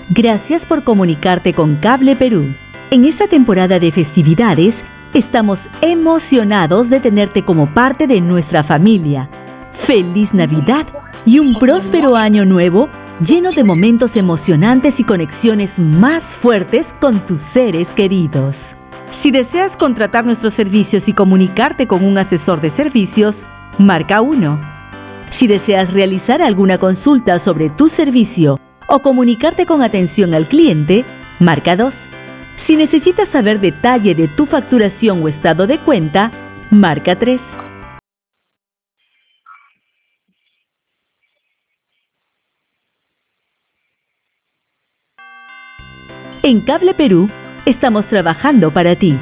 Gracias por comunicarte con Cable Perú. En esta temporada de festividades, estamos emocionados de tenerte como parte de nuestra familia. ¡Feliz Navidad y un próspero año nuevo lleno de momentos emocionantes y conexiones más fuertes con tus seres queridos! Si deseas contratar nuestros servicios y comunicarte con un asesor de servicios, marca 1. Si deseas realizar alguna consulta sobre tu servicio o comunicarte con atención al cliente, marca 2. Si necesitas saber detalle de tu facturación o estado de cuenta, marca 3. En Cable Perú, estamos trabajando para ti.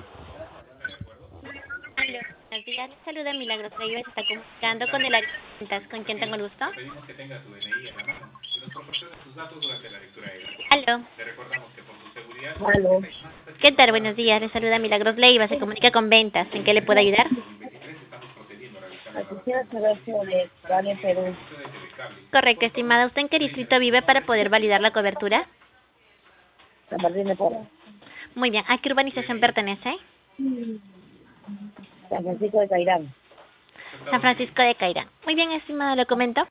Aló, buenos días. Les saluda Milagros Leiva. Se está comunicando con el área de ventas. ¿Con quién tengo el gusto? Pedimos que tenga su DNI en la mano y nos proporcione sus datos durante la lectura de datos. Aló. Le recordamos que por su seguridad... Aló. ¿Qué tal? Buenos días. Les saluda Milagros Leiva. Se comunica con ventas. ¿En qué le puedo ayudar? Quisiera saber sobre Cable Perú. Correcto, estimada. ¿Usted en qué distrito vive para poder validar la cobertura? San Martín de Porres. Muy bien. ¿A qué urbanización pertenece? San Francisco de Cairán. San Francisco de Cairán. Muy bien, estimada. Lo comento.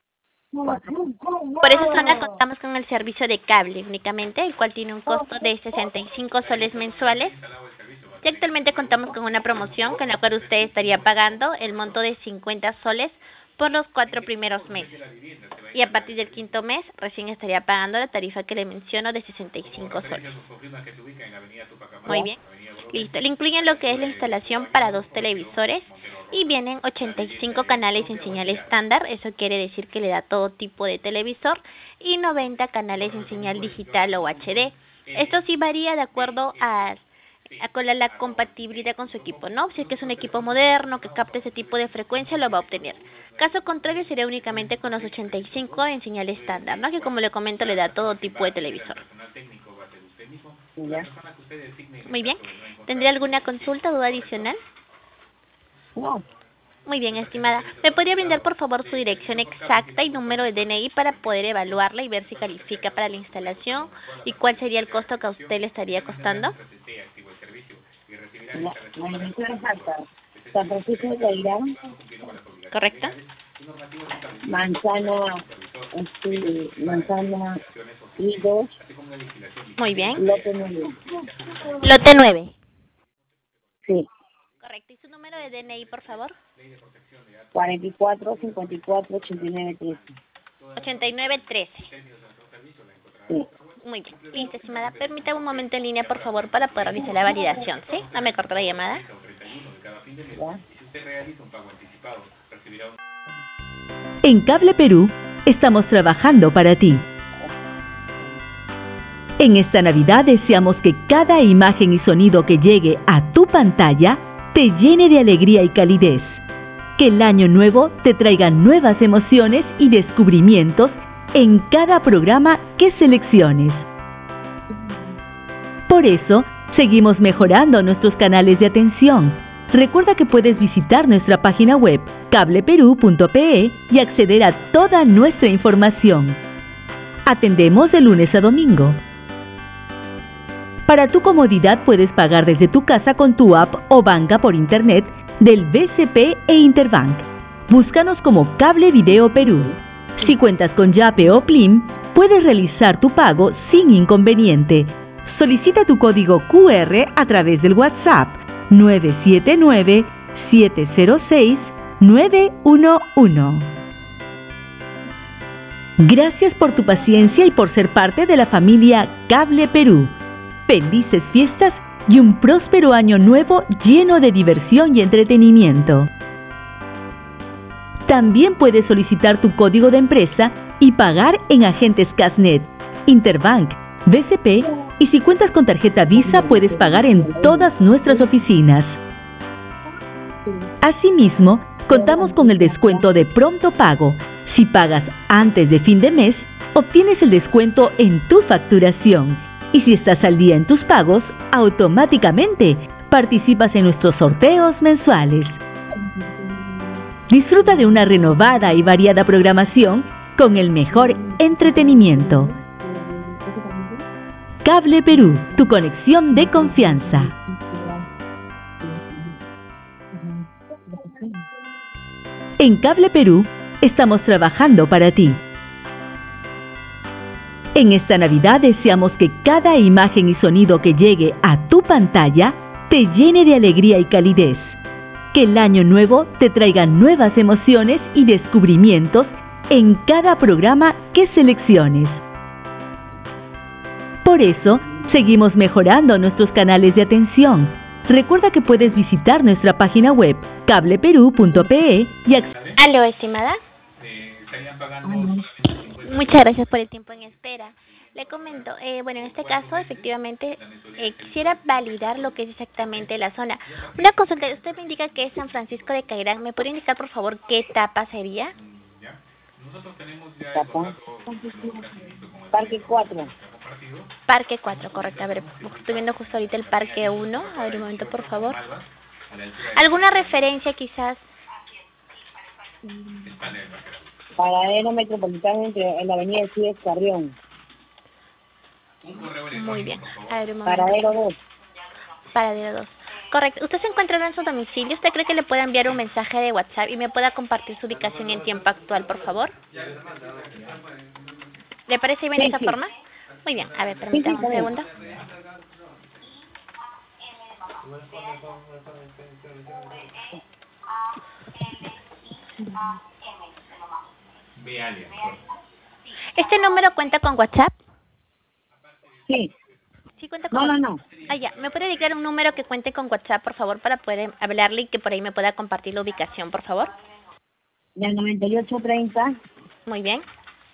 Por esa zona contamos con el servicio de cable únicamente, el cual tiene un costo de 65 soles mensuales. Y actualmente contamos con una promoción con la cual usted estaría pagando el monto de 50 soles por los 4 primeros meses. Y a partir del 5º mes recién estaría pagando la tarifa que le menciono de 65 soles. Muy bien. Listo. Le incluyen lo que es la instalación para 2 televisores y vienen 85 canales en señal estándar. Eso quiere decir que le da todo tipo de televisor y 90 canales en señal digital o HD. Esto sí varía de acuerdo a con la compatibilidad con su equipo, ¿no? Si es que es un equipo moderno que capte ese tipo de frecuencia, lo va a obtener. Caso contrario, sería únicamente con los 85 en señal estándar, ¿no? Que como le comento, le da todo tipo de televisor. ¿Ya? Muy bien. ¿Tendría alguna consulta o duda adicional? No. Muy bien, estimada. ¿Me podría brindar, por favor, su dirección exacta y número de DNI para poder evaluarla y ver si califica para la instalación y cuál sería el costo que a usted le estaría costando? La dirección exacta. San Francisco de Cairán. ¿Correcto? Manzana I2. Muy bien. Lote 9. Lote 9. Sí. Correcto. ¿Y su número de DNI, por favor? 44 54 89 13. 8913. Sí. Muy bien. Listo, estimada. Permítame un momento en línea, por favor, para poder realizar la validación, ¿sí? No me cortó la llamada. ¿Ya? En Cable Perú, estamos trabajando para ti. En esta Navidad deseamos que cada imagen y sonido que llegue a tu pantalla te llene de alegría y calidez. Que el año nuevo te traiga nuevas emociones y descubrimientos en cada programa que selecciones. Por eso, seguimos mejorando nuestros canales de atención. Recuerda que puedes visitar nuestra página web cableperú.pe y acceder a toda nuestra información. Atendemos de lunes a domingo. Para tu comodidad puedes pagar desde tu casa con tu app o banca por internet del BCP e Interbank. Búscanos como Cable Video Perú. Si cuentas con Yape o Plim, puedes realizar tu pago sin inconveniente. Solicita tu código QR a través del WhatsApp 979-706-911. Gracias por tu paciencia y por ser parte de la familia Cable Perú. Felices fiestas y un próspero año nuevo lleno de diversión y entretenimiento. También puedes solicitar tu código de empresa y pagar en agentes Casnet, Interbank, BCP y si cuentas con tarjeta Visa puedes pagar en todas nuestras oficinas. Asimismo, contamos con el descuento de pronto pago. Si pagas antes de fin de mes, obtienes el descuento en tu facturación. Y si estás al día en tus pagos, automáticamente participas en nuestros sorteos mensuales. Disfruta de una renovada y variada programación con el mejor entretenimiento. Cable Perú, tu conexión de confianza. En Cable Perú estamos trabajando para ti. En esta Navidad deseamos que cada imagen y sonido que llegue a tu pantalla te llene de alegría y calidez. Que el año nuevo te traiga nuevas emociones y descubrimientos en cada programa que selecciones. Por eso, seguimos mejorando nuestros canales de atención. Recuerda que puedes visitar nuestra página web cableperú.pe y Aló, estimada. Estarían pagando solamente 50. Muchas gracias por el tiempo en espera. Le comento, bueno, en este caso, efectivamente, quisiera validar lo que es exactamente la zona. Una consulta, usted me indica que es San Francisco de Cairán. ¿Me puede indicar, por favor, qué etapa sería? ¿Ya? Nosotros tenemos ya el Papá. contrato casi listo con el Parque 4. compartido. Parque 4, correcto. A ver, estoy viendo justo ahorita el Parque 1. A ver, un momento, por favor. Malvas, a la altura ¿Alguna referencia, quizás? de España del Parque. Paradero metropolitano en la avenida Cides Carrión. Un correo electrónico, Muy bien. por A favor. ver, un momento. Paradero 2. Paradero 2. Correcto. ¿Usted se encuentra en su domicilio? ¿Usted cree que le pueda enviar un mensaje de WhatsApp y me pueda compartir su ubicación en tiempo actual, por favor? ¿Le parece bien Sí, esa sí. forma? Muy bien. A ver, permítame un está bien. segundo. Vialia, por ¿Este número cuenta con WhatsApp? Sí. Sí, cuenta con No, WhatsApp. no, no. Ah, ya. ¿Me puede dictar un número que cuente con WhatsApp, por favor, para poder hablarle y que por ahí me pueda compartir la ubicación, por favor? Del 9830 Muy bien.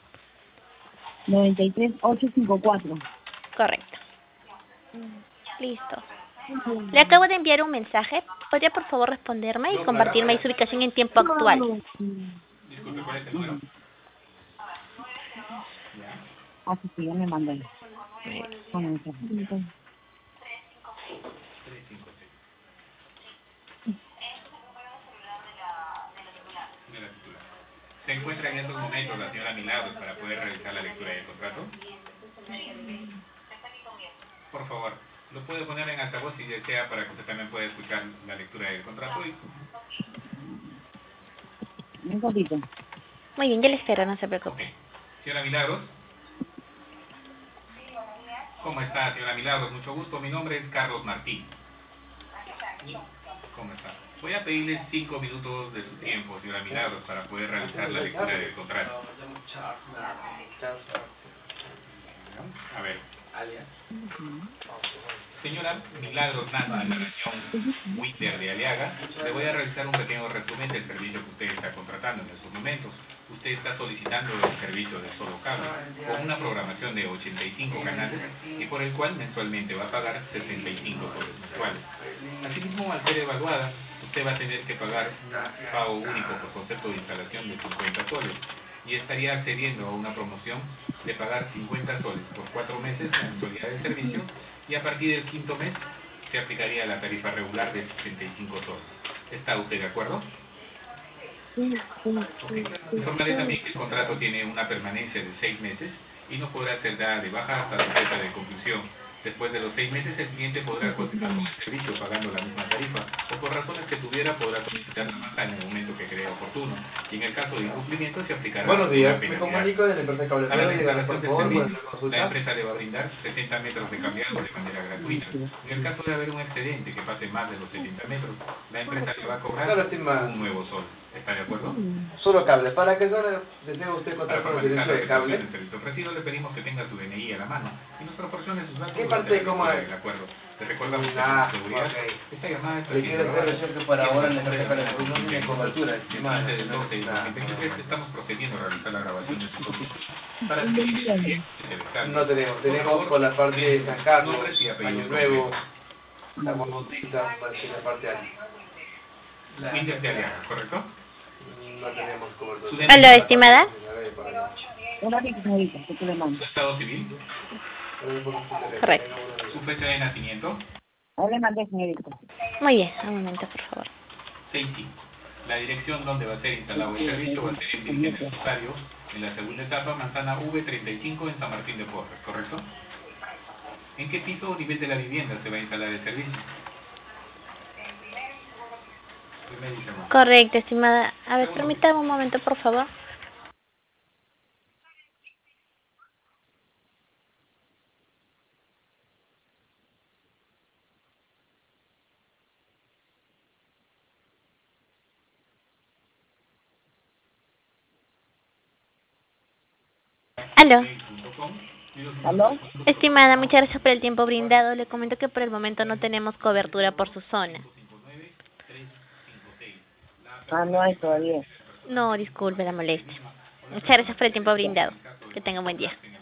93854. Correcto. Listo. Le acabo de enviar un mensaje. ¿Podría, por favor, responderme y compartirme ahí su ubicación en tiempo actual? Disculpe, ¿cuál es el número? Ah, sí, sí, ya me mandé. Bueno, eso. 356. De la titular. ¿Se encuentra en estos momentos la señora Milagros para poder realizar la lectura del contrato? Por favor, lo puede poner en altavoz si desea para que usted también pueda escuchar la lectura del contrato. Un poquito. Muy bien, yo le espero, no se Ok. preocupe. Señora Milagros. ¿Cómo está, señora Milagros? Mucho gusto. Mi nombre es Carlos Martín. ¿Cómo está? Voy a pedirle 5 minutos de su tiempo, señora Milagros, para poder realizar la lectura del contrato. A ver. Señora Milagros Nanda, de la región Winter de Aliaga, le voy a realizar un pequeño resumen del servicio que usted está contratando en estos momentos. Usted está solicitando el servicio de solo cable, con una programación de 85 canales y por el cual mensualmente va a pagar 65 soles mensuales. Asimismo, al ser evaluada, usted va a tener que pagar pago único por concepto de instalación de 50 soles y estaría accediendo a una promoción de pagar 50 soles por 4 meses de mensualidad del servicio y a partir del quinto mes se aplicaría la tarifa regular de 65 soles. ¿Está usted de acuerdo? Informarle también que el contrato tiene una permanencia de 6 meses y no podrá ser dada de baja hasta la fecha de conclusión. Después de los 6 meses, el cliente podrá continuar con el servicio pagando la misma tarifa o por razones que tuviera podrá solicitar la baja en el momento que crea oportuno. Y en el caso de incumplimiento se aplicará Buenos días, una me penalidad. comunico de la empresa Cable A la Perú, dígame instalación por del favor, servicio, ¿puede la consultar? empresa le va a brindar 60 metros de cableado de manera gratuita. En el caso de haber un excedente que pase más de los 70 metros, la empresa le va a cobrar Claro, estimado. un nuevo sol. ¿Está de acuerdo? Solo cable. ¿Para qué zona desea usted Para contar con el formalizar servicio la de cable? ejecución del servicio ofrecido, le pedimos que tenga su DNI a la mano y nos proporcione sus datos ¿Qué durante parte la de cómo lectura es? del acuerdo. Le recordamos que Ah, por seguridad, ok. esta llamada está Le siendo quiero grabada. decir que para ahora en la empresa Cable Perú no tiene cobertura, El estimada. 15 del 12 de 2023 estamos procediendo a realizar la grabación de su solicitud para que se descargue. No tenemos, Por tenemos favor, por la parte de San Carlos, nombres y apellidos Año Nuevo, completos. la Bautista, parece la parte de aquí. Winter de Aliaga, ¿correcto? No tenemos cobertura. Su DNI. Aló, estimada. Un ratito, señorita, que te le mando. Su estado civil, Correcto. su fecha de nacimiento, Ahora le mandé, señorita. Muy bien, un momento, por favor. Safety. La dirección donde va a ser instalado el servicio va a ser en Virgen Rosario, en la segunda etapa, manzana V35 en San Martín de Porres, ¿correcto? ¿En qué piso o nivel de la vivienda se va a instalar el servicio? Correcto, estimada. A ver, permítame un momento, por favor. Aló. ¿Aló? Estimada, muchas gracias por el tiempo brindado. Le comento que por el momento no tenemos cobertura por su zona. Ah, no hay todavía. No, disculpe la molestia. Muchas gracias por el tiempo brindado. Que tenga un buen día.